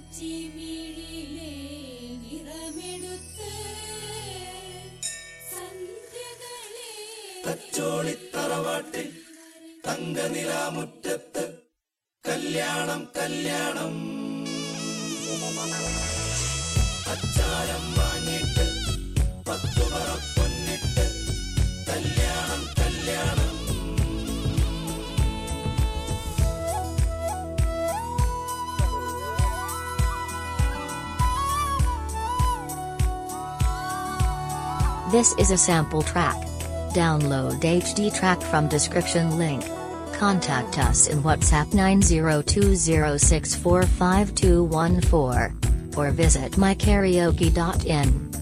ചിമിഴിലെ നിറമെടുത്ത് സന്ധ്യകളെ തച്ചോളിത്തറവാട്ടിൽ തങ്കനിലാമുറ്റത്ത് കല്യാണം കല്യാണം അച്ചാരം വാങ്ങിയിട്ട് 10 പറ പൊന്നിട്ട് കല്യാണം കല്യാണം. This is a sample track. Download HD track from description link. Contact us in WhatsApp 9020645214 or visit mykaraoke.in.